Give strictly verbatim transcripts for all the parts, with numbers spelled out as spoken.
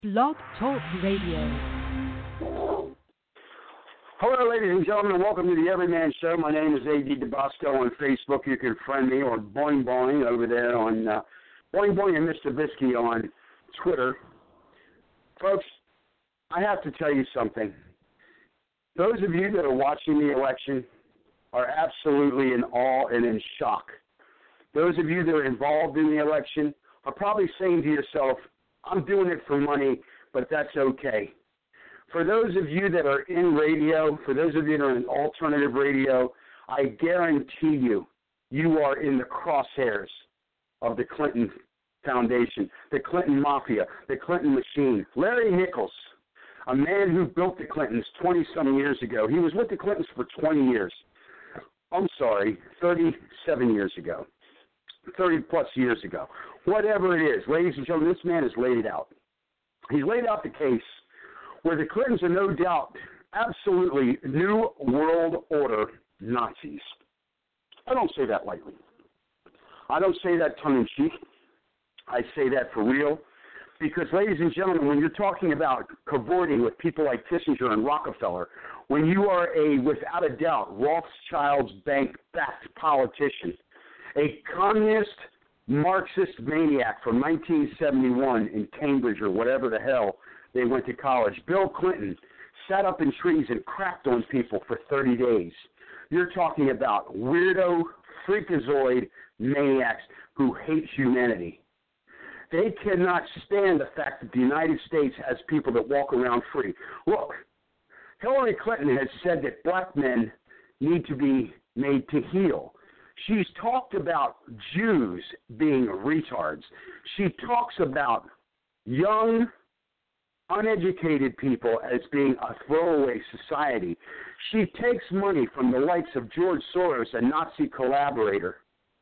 Blog Talk Radio. Hello, ladies and gentlemen, and welcome to the Everyman Show. My name is A D DeBosco on Facebook. You can friend me, or Boing Boing over there on uh, Boing Boing and Mister Bisky on Twitter. Folks, I have to tell you something. Those of you that are watching the election are absolutely in awe and in shock. Those of you that are involved in the election are probably saying to yourself, I'm doing it for money, but that's okay. For those of you that are in radio, for those of you that are in alternative radio, I guarantee you, you are in the crosshairs of the Clinton Foundation, the Clinton Mafia, the Clinton machine. Larry Nichols, a man who built the Clintons twenty-some years ago. He was with the Clintons for twenty years. I'm sorry, thirty-seven years ago. thirty-plus years ago. Whatever it is, ladies and gentlemen, this man has laid it out. He's laid out the case where the Clintons are no doubt absolutely New World Order Nazis. I don't say that lightly. I don't say that tongue-in-cheek. I say that for real because, ladies and gentlemen, when you're talking about cavorting with people like Kissinger and Rockefeller, when you are a, without a doubt, Rothschild's bank-backed politician, a communist Marxist maniac from nineteen seventy-one in Cambridge or whatever the hell they went to college, Bill Clinton, sat up in trees and crapped on people for thirty days. You're talking about weirdo, freakazoid maniacs who hate humanity. They cannot stand the fact that the United States has people that walk around free. Look, Hillary Clinton has said that black men need to be made to heal. She's talked about Jews being retards. She talks about young, uneducated people as being a throwaway society. She takes money from the likes of George Soros, a Nazi collaborator.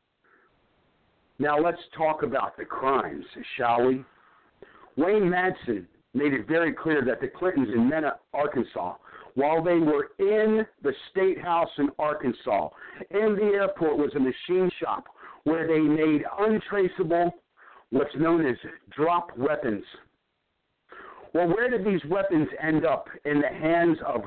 Now let's talk about the crimes, shall we? Wayne Madsen made it very clear that the Clintons in Mena, Arkansas, while they were in the State House in Arkansas, in the airport was a machine shop where they made untraceable, what's known as drop weapons. Well, where did these weapons end up? In the hands of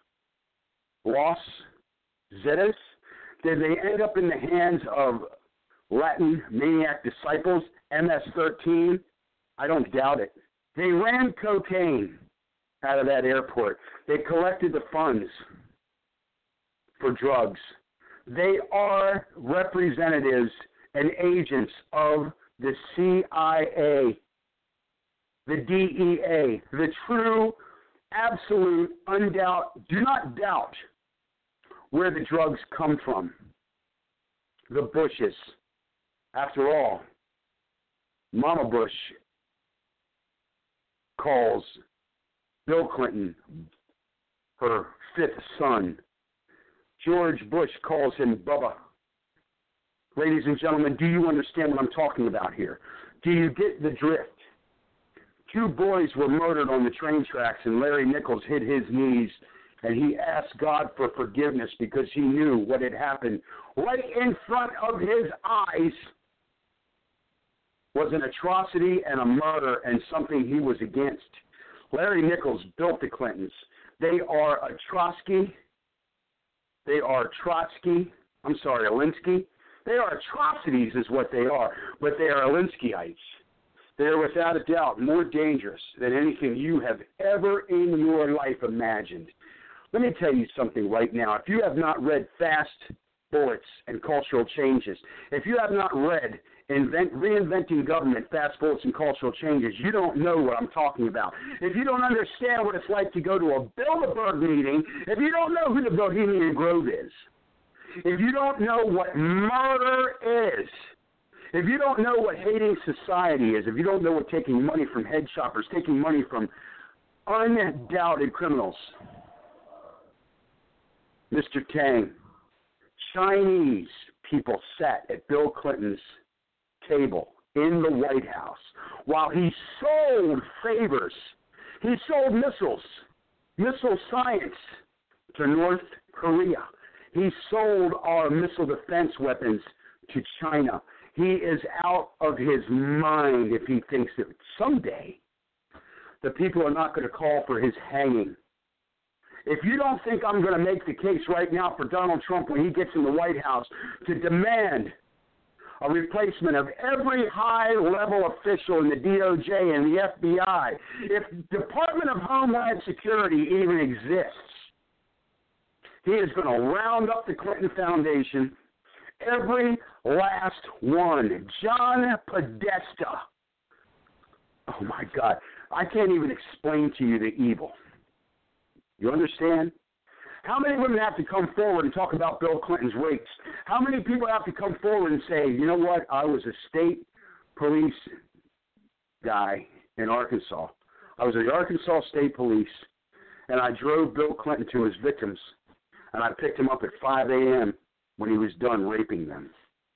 Los Zetas? Did they end up in the hands of Latin maniac disciples, M S thirteen? I don't doubt it. They ran cocaine out of that airport. They collected the funds for drugs. They are representatives and agents of the C I A, the D E A, the true, absolute, undoubt, do not doubt where the drugs come from. The Bushes. After all, Mama Bush calls Bill Clinton her fifth son. George Bush calls him Bubba. Ladies and gentlemen, do you understand what I'm talking about here? Do you get the drift? Two boys were murdered on the train tracks, and Larry Nichols hit his knees, and he asked God for forgiveness because he knew what had happened right in front of his eyes was an atrocity and a murder and something he was against. Larry Nichols built the Clintons. They are a Trotsky. They are Trotsky. I'm sorry, Alinsky. They are atrocities is what they are, but they are Alinskyites. They are without a doubt more dangerous than anything you have ever in your life imagined. Let me tell you something right now. If you have not read Fast Bullets and Cultural Changes, if you have not read Invent, Reinventing Government, Fast Bullets and Cultural Changes, you don't know what I'm talking about. If you don't understand what it's like to go to a Bilderberg meeting, if you don't know who the Bohemian Grove is, if you don't know what murder is, if you don't know what hating society is, if you don't know what taking money from head shoppers, taking money from undoubted criminals, Mister Tang, Chinese people sat at Bill Clinton's table in the White House while he sold favors. He sold missiles, missile science to North Korea. He sold our missile defense weapons to China. He is out of his mind if he thinks that someday the people are not going to call for his hanging. If you don't think I'm going to make the case right now for Donald Trump when he gets in the White House to demand a replacement of every high-level official in the D O J and the F B I, if Department of Homeland Security even exists, he is going to round up the Clinton Foundation, every last one. John Podesta. Oh, my God. I can't even explain to you the evil. You understand? How many women have to come forward and talk about Bill Clinton's rapes? How many people have to come forward and say, you know what, I was a state police guy in Arkansas. I was in the Arkansas State Police, and I drove Bill Clinton to his victims, and I picked him up at five a.m. when he was done raping them.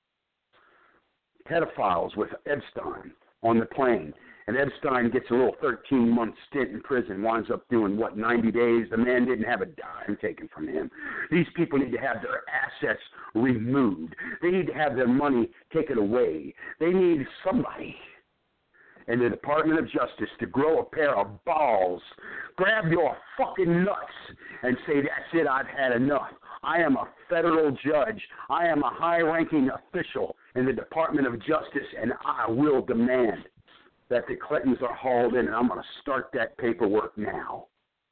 Pedophiles with Epstein on the plane. And Epstein gets a little thirteen-month stint in prison, winds up doing, what, ninety days? The man didn't have a dime taken from him. These people need to have their assets removed. They need to have their money taken away. They need somebody in the Department of Justice to grow a pair of balls, grab your fucking nuts, and say, that's it, I've had enough. I am a federal judge. I am a high-ranking official in the Department of Justice, and I will demand that the Clintons are hauled in, and I'm going to start that paperwork now.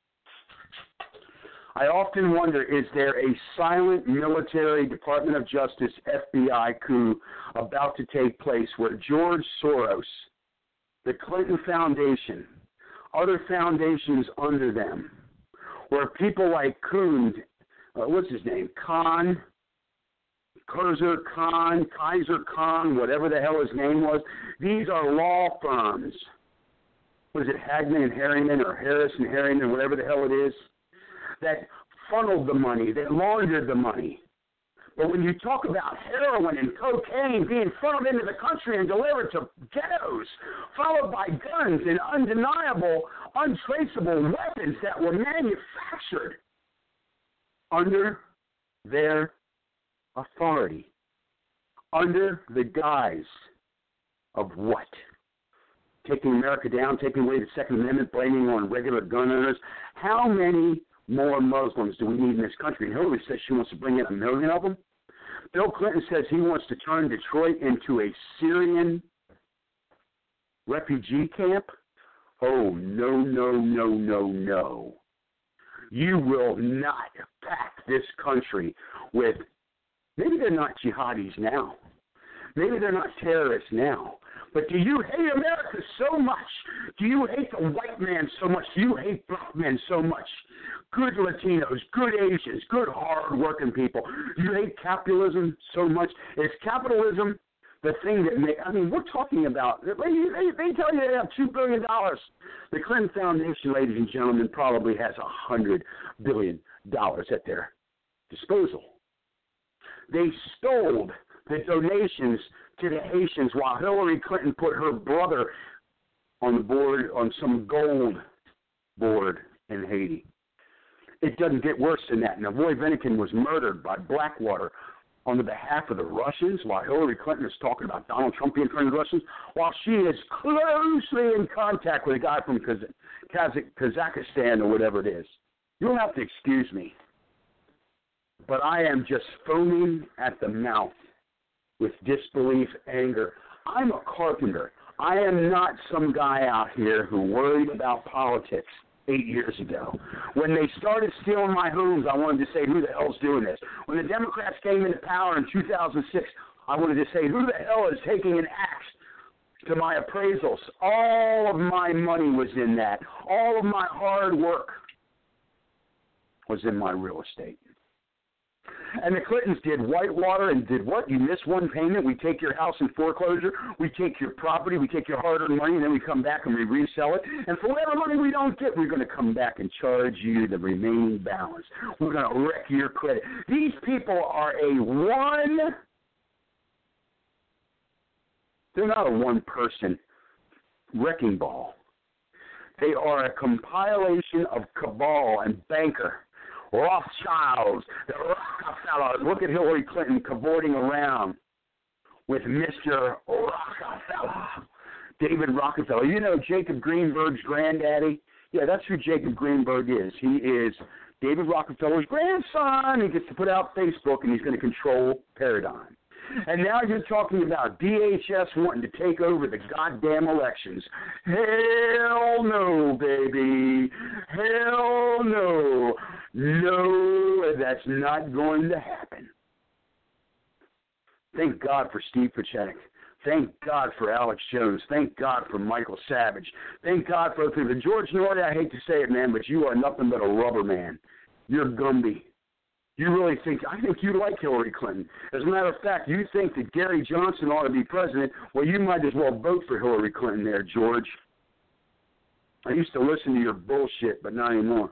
I often wonder, is there a silent military Department of Justice F B I coup about to take place where George Soros, the Clinton Foundation, other foundations under them, where people like Kuhn, uh, what's his name, Khan, Kurzer Khan, Kaiser Khan, whatever the hell his name was. These are law firms. Was it Hagman and Harriman or Harris and Harriman, whatever the hell it is, that funneled the money, that laundered the money. But when you talk about heroin and cocaine being funneled into the country and delivered to ghettos, followed by guns and undeniable, untraceable weapons that were manufactured under their authority, under the guise of what? Taking America down, taking away the Second Amendment, blaming on regular gun owners. How many more Muslims do we need in this country? And Hillary says she wants to bring in a million of them. Bill Clinton says he wants to turn Detroit into a Syrian refugee camp. Oh, no, no, no, no, no. You will not pack this country with, maybe they're not jihadis now. Maybe they're not terrorists now. But do you hate America so much? Do you hate the white man so much? Do you hate black men so much? Good Latinos, good Asians, good hard-working people. Do you hate capitalism so much? Is capitalism the thing that makes, I mean, we're talking about, they, they, they tell you they have two billion dollars. The Clinton Foundation, ladies and gentlemen, probably has one hundred billion dollars at their disposal. They stole the donations to the Haitians while Hillary Clinton put her brother on the board, on some gold board in Haiti. It doesn't get worse than that. Now, Roy Vennekin was murdered by Blackwater on the behalf of the Russians while Hillary Clinton is talking about Donald Trump being friendly to the Russians, while she is closely in contact with a guy from Kaz- Kaz- Kazakhstan or whatever it is. You'll have to excuse me, but I am just foaming at the mouth with disbelief, anger. I'm a carpenter. I am not some guy out here who worried about politics eight years ago. When they started stealing my homes, I wanted to say, who the hell's doing this? When the Democrats came into power in two thousand six, I wanted to say, who the hell is taking an axe to my appraisals? All of my money was in that. All of my hard work was in my real estate. And the Clintons did Whitewater and did what? You miss one payment, we take your house in foreclosure, we take your property, we take your hard-earned money, and then we come back and we resell it. And for whatever money we don't get, we're going to come back and charge you the remaining balance. We're going to wreck your credit. These people are a one, they're not a one-person wrecking ball. They are a compilation of cabal and banker, Rothschilds, the Rockefellers. Look at Hillary Clinton cavorting around with Mister Rockefeller, David Rockefeller. You know Jacob Greenberg's granddaddy? Yeah, that's who Jacob Greenberg is. He is David Rockefeller's grandson. He gets to put out Facebook, and he's going to control Paradigm. And now you're talking about D H S wanting to take over the goddamn elections. Hell no, baby. Hell no. No, that's not going to happen. Thank God for Steve Pacheco. Thank God for Alex Jones. Thank God for Michael Savage. Thank God for the George Norrie. I hate to say it, man, but you are nothing but a rubber man. You're Gumby. You really think, I think you like Hillary Clinton. As a matter of fact, you think that Gary Johnson ought to be president. Well, you might as well vote for Hillary Clinton there, George. I used to listen to your bullshit, but not anymore.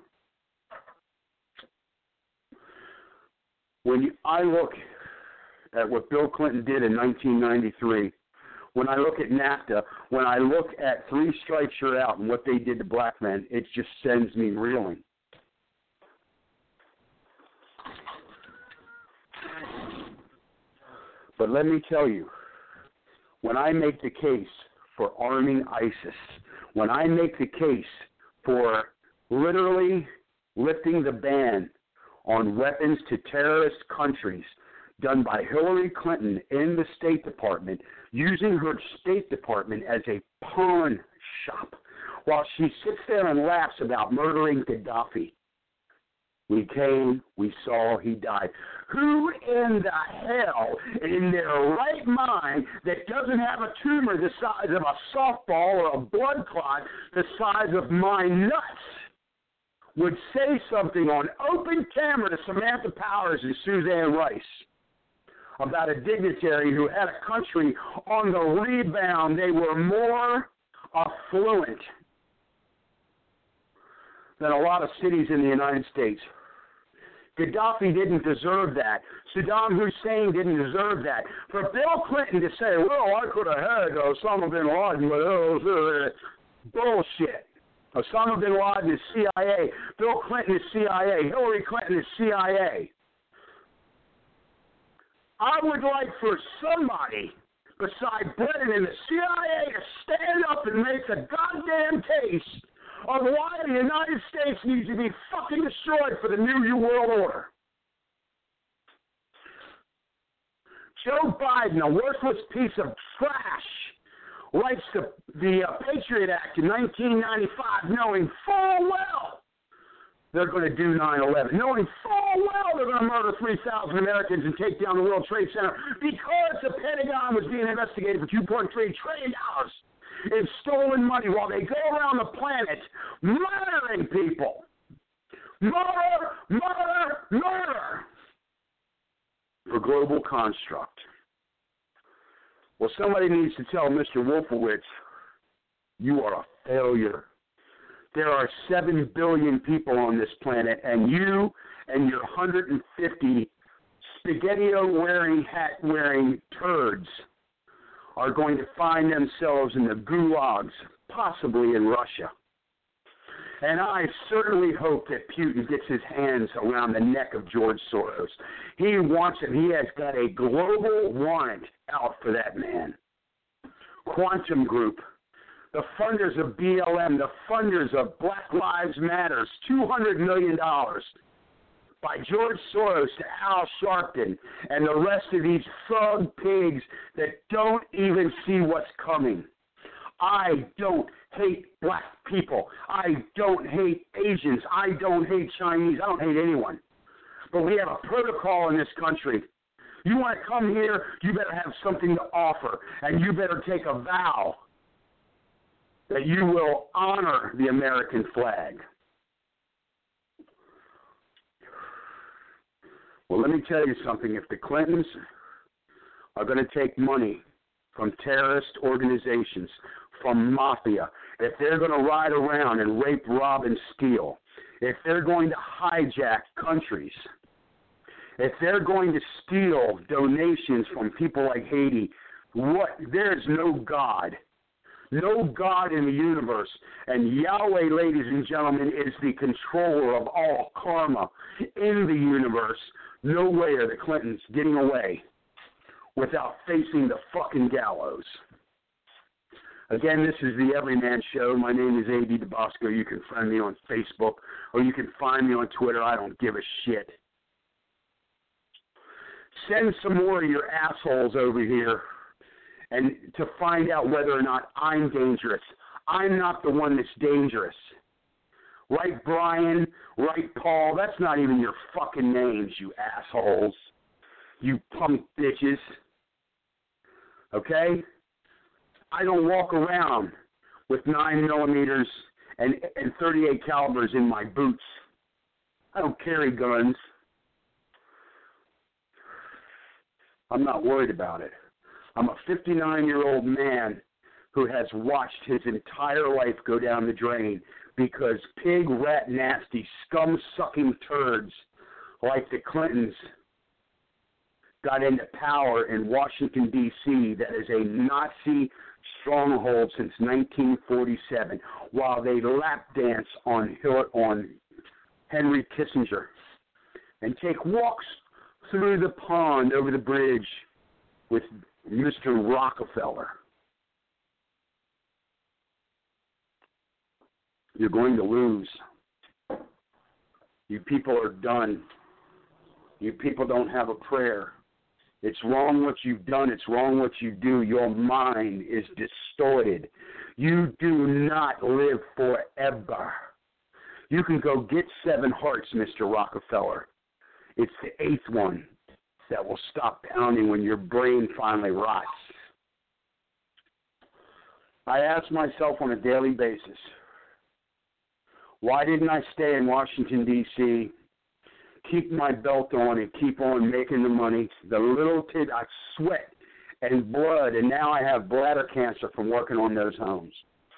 When you, I look at what Bill Clinton did in nineteen ninety-three, when I look at NAFTA, when I look at Three Strikes You're Out and what they did to black men, it just sends me reeling. But let me tell you, when I make the case for arming ISIS, when I make the case for literally lifting the ban on weapons to terrorist countries done by Hillary Clinton in the State Department, using her State Department as a pawn shop, while she sits there and laughs about murdering Gaddafi. We came, we saw, he died. Who in the hell, in their right mind, that doesn't have a tumor the size of a softball or a blood clot the size of my nuts would say something on open camera to Samantha Powers and Suzanne Rice about a dignitary who had a country on the rebound? They were more affluent than a lot of cities in the United States. Gaddafi didn't deserve that. Saddam Hussein didn't deserve that. For Bill Clinton to say, well, I could have had Osama bin Laden, but oh, bullshit. Osama bin Laden is C I A. Bill Clinton is C I A. Hillary Clinton is C I A. I would like for somebody beside Brennan in the C I A to stand up and make a goddamn case of why the United States needs to be fucking destroyed for the New World Order. Joe Biden, a worthless piece of trash, writes the, the uh, Patriot Act in nineteen ninety-five knowing full well they're going to do nine eleven, knowing full well they're going to murder three thousand Americans and take down the World Trade Center because the Pentagon was being investigated for two point three trillion dollars in stolen money while they go around the planet murdering people. Murder, murder, murder for global construct. Well, somebody needs to tell Mister Wolfowitz, you are a failure. There are seven billion people on this planet, and you and your one hundred fifty spaghetti-wearing, hat-wearing turds are going to find themselves in the gulags, possibly in Russia. And I certainly hope that Putin gets his hands around the neck of George Soros. He wants him. He has got a global warrant out for that man. Quantum Group, the funders of B L M, the funders of Black Lives Matter, two hundred million dollars by George Soros to Al Sharpton and the rest of these thug pigs that don't even see what's coming. I don't hate black people. I don't hate Asians. I don't hate Chinese. I don't hate anyone. But we have a protocol in this country. You want to come here, you better have something to offer, and you better take a vow that you will honor the American flag. Well, let me tell you something. If the Clintons are going to take money from terrorist organizations, from mafia, if they're going to ride around and rape, rob, and steal, if they're going to hijack countries, if they're going to steal donations from people like Haiti, what? There's no God. No God in the universe. And Yahweh, ladies and gentlemen, is the controller of all karma in the universe. No way are the Clintons getting away without facing the fucking gallows. Again, this is the Everyman Show. My name is A D DeBosco. You can find me on Facebook, or you can find me on Twitter. I don't give a shit. Send some more of your assholes over here and to find out whether or not I'm dangerous. I'm not the one that's dangerous. Right, Brian? Right, Paul? That's not even your fucking names, you assholes. You punk bitches. Okay? I don't walk around with nine millimeters and, and thirty-eight calibers in my boots. I don't carry guns. I'm not worried about it. I'm a fifty-nine-year-old man who has watched his entire life go down the drain because pig, rat, nasty, scum-sucking turds like the Clintons got into power in Washington, D C that is a Nazi stronghold since nineteen forty-seven, while they lap dance on, on Henry Kissinger and take walks through the pond over the bridge with Mister Rockefeller. You're going to lose. You people are done. You people don't have a prayer. It's wrong what you've done. It's wrong what you do. Your mind is distorted. You do not live forever. You can go get seven hearts, Mister Rockefeller. It's the eighth one that will stop pounding when your brain finally rots. I ask myself on a daily basis, why didn't I stay in Washington, D C, keep my belt on and keep on making the money? The little tid, I sweat and blood, and now I have bladder cancer from working on those homes.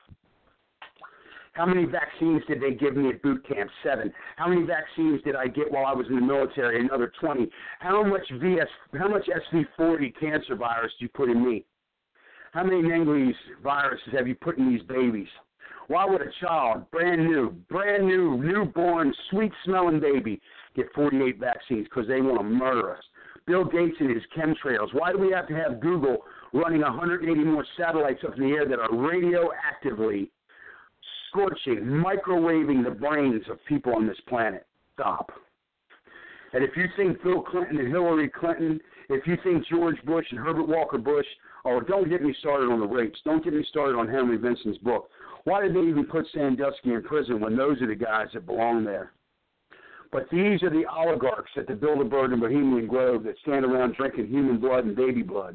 How many vaccines did they give me at boot camp? Seven. How many vaccines did I get while I was in the military? Another twenty. How much V S, how much S V forty cancer virus do you put in me? How many Mening's viruses have you put in these babies? Why would a child, brand new, brand new, newborn, sweet-smelling baby, get forty-eight vaccines? Because they want to murder us. Bill Gates and his chemtrails. Why do we have to have Google running one hundred eighty more satellites up in the air that are radioactively scorching, microwaving the brains of people on this planet? Stop. And if you think Bill Clinton and Hillary Clinton, if you think George Bush and Herbert Walker Bush, oh, don't get me started on the rapes. Don't get me started on Henry Vincent's book. Why did they even put Sandusky in prison when those are the guys that belong there? But these are the oligarchs at the Bilderberg and Bohemian Grove that stand around drinking human blood and baby blood.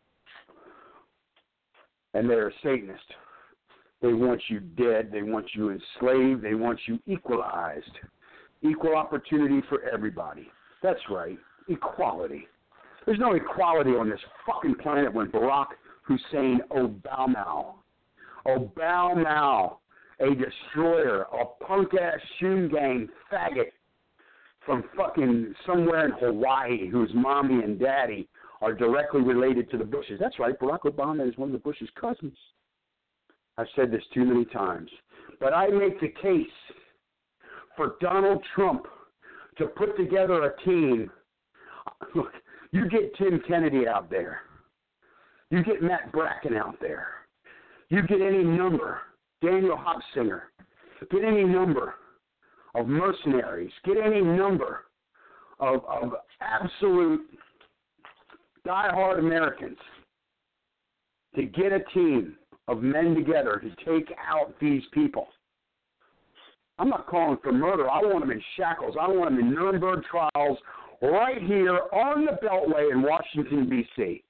And they're Satanists. They want you dead. They want you enslaved. They want you equalized. Equal opportunity for everybody. That's right. Equality. There's no equality on this fucking planet when Barack Hussein Obama, Obama, a destroyer, a punk-ass shoe gang faggot from fucking somewhere in Hawaii whose mommy and daddy are directly related to the Bushes. That's right. Barack Obama is one of the Bush's cousins. I've said this too many times. But I make the case for Donald Trump to put together a team. Look, you get Tim Kennedy out there. You get Matt Bracken out there. You get any number, Daniel Hopsinger. Get any number of mercenaries. Get any number of, of absolute diehard Americans to get a team of men together to take out these people. I'm not calling for murder. I want them in shackles. I want them in Nuremberg trials right here on the Beltway in Washington, D C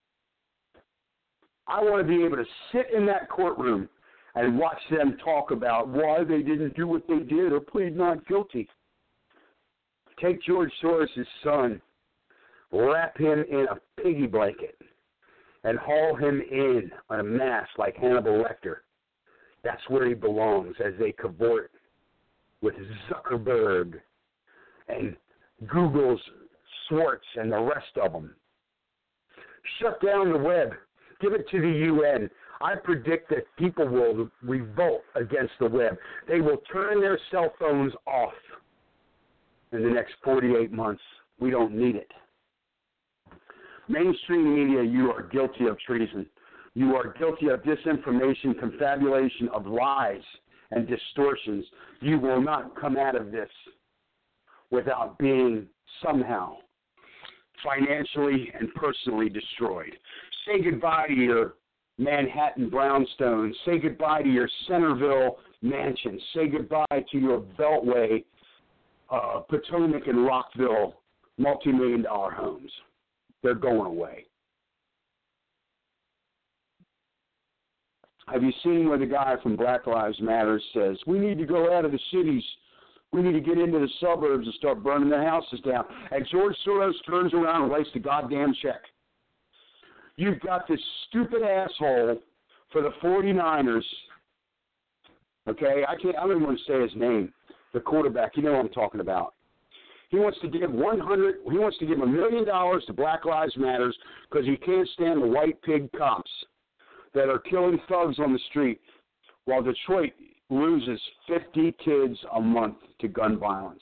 I want to be able to sit in that courtroom and watch them talk about why they didn't do what they did or plead not guilty. Take George Soros' son, wrap him in a piggy blanket, and haul him in on a mast like Hannibal Lecter. That's where he belongs as they cavort with Zuckerberg and Google's Swartz and the rest of them. Shut down the web. Give it to the U N. I predict that people will revolt against the web. They will turn their cell phones off in the next forty-eight months. We don't need it. Mainstream media, you are guilty of treason. You are guilty of disinformation, confabulation of lies and distortions. You will not come out of this without being somehow financially and personally destroyed. Say goodbye to your Manhattan brownstones. Say goodbye to your Centerville mansions. Say goodbye to your Beltway, uh, Potomac and Rockville multi-million dollar homes. They're going away. Have you seen where the guy from Black Lives Matter says, we need to go out of the cities, we need to get into the suburbs and start burning their houses down. And George Soros turns around and writes the goddamn check. You've got this stupid asshole for the forty-niners, okay? I can't, I don't even want to say his name, the quarterback. You know what I'm talking about. He wants to give one hundred. He wants to give a million dollars to Black Lives Matters because he can't stand the white pig cops that are killing thugs on the street, while Detroit loses fifty kids a month to gun violence.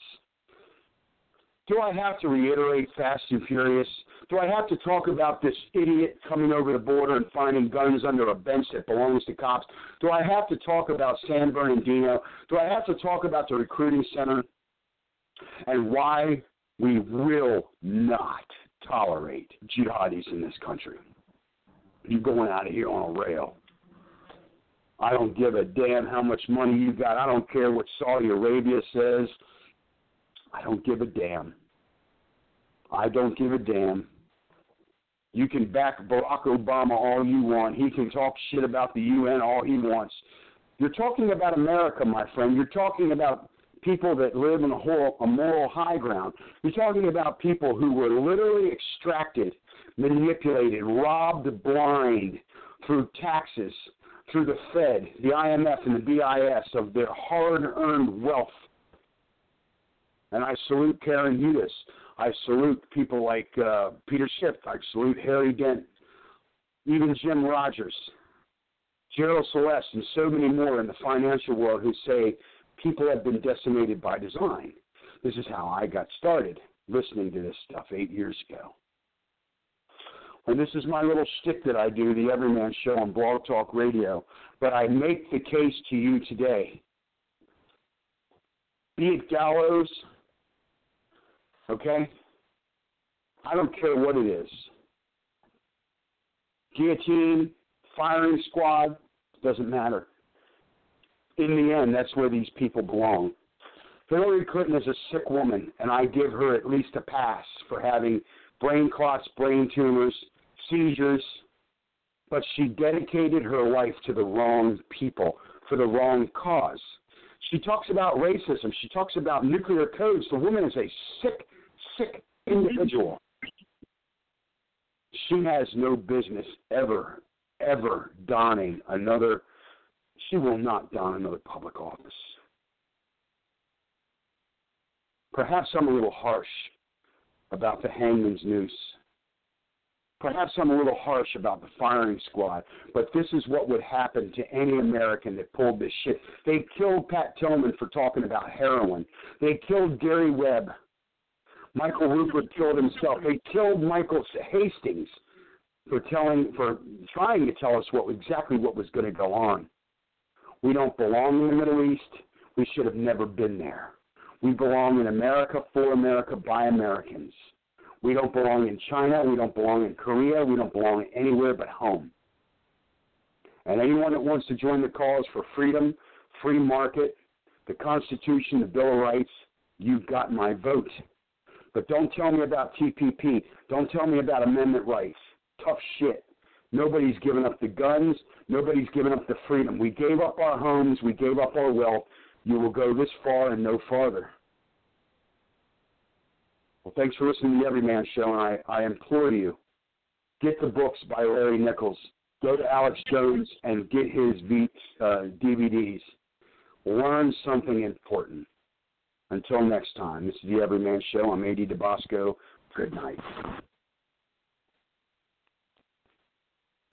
Do I have to reiterate Fast and Furious? Do I have to talk about this idiot coming over the border and finding guns under a bench that belongs to cops? Do I have to talk about San Bernardino? Do I have to talk about the recruiting center and why we will not tolerate jihadis in this country? You're going out of here on a rail. I don't give a damn how much money you got. I don't care what Saudi Arabia says. I don't give a damn. I don't give a damn. You can back Barack Obama all you want. He can talk shit about the U N all he wants. You're talking about America, my friend. You're talking about people that live in a, whole, a moral high ground. You're talking about people who were literally extracted, manipulated, robbed blind through taxes, through the Fed, the I M F, and the B I S of their hard-earned wealth. And I salute Karen Hudis. I salute people like uh, Peter Schiff. I salute Harry Dent, even Jim Rogers, Gerald Celeste, and so many more in the financial world who say people have been decimated by design. This is how I got started listening to this stuff eight years ago. And this is my little shtick that I do, the Everyman Show on Blog Talk Radio. But I make the case to you today. Be it gallows, okay? I don't care what it is. Guillotine, firing squad, doesn't matter. In the end, that's where these people belong. Hillary Clinton is a sick woman, and I give her at least a pass for having brain clots, brain tumors, seizures, but she dedicated her life to the wrong people for the wrong cause. She talks about racism. She talks about nuclear codes. The woman is a sick, sick individual. She has no business ever, ever donning another, she will not don another public office. Perhaps I'm a little harsh about the hangman's noose. Perhaps I'm a little harsh about the firing squad, but this is what would happen to any American that pulled this shit. They killed Pat Tillman for talking about heroin. They killed Gary Webb. Michael Rupert killed himself. They killed Michael Hastings for telling, for trying to tell us what exactly what was going to go on. We don't belong in the Middle East. We should have never been there. We belong in America, for America, by Americans. We don't belong in China. We don't belong in Korea. We don't belong anywhere but home. And anyone that wants to join the cause for freedom, free market, the Constitution, the Bill of Rights, you've got my vote. But don't tell me about T P P. Don't tell me about amendment rights. Tough shit. Nobody's given up the guns. Nobody's given up the freedom. We gave up our homes. We gave up our wealth. You will go this far and no farther. Well, thanks for listening to the Everyman Show, and I, I implore you, get the books by Larry Nichols. Go to Alex Jones and get his v, uh, D V Ds. Learn something important. Until next time, this is the Everyman Show. I'm A D DeBosco. Good night.